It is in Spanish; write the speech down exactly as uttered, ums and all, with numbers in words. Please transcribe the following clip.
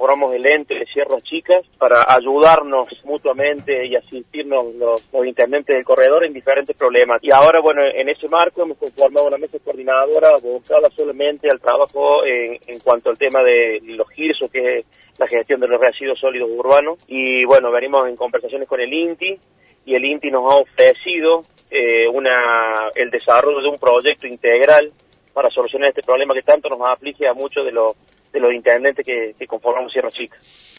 conformamos el ente de Sierras Chicas para ayudarnos mutuamente y asistirnos los, los intendentes del corredor en diferentes problemas. Y ahora, bueno, en ese marco hemos conformado una mesa coordinadora abocada solamente al trabajo en, en cuanto al tema de los GIRSO, que es la gestión de los residuos sólidos urbanos. Y bueno, venimos en conversaciones con el INTI, y el INTI nos ha ofrecido eh, una el desarrollo de un proyecto integral para solucionar este problema que tanto nos aflige a muchos de los de los intendentes que, que conformamos Sierras Chicas.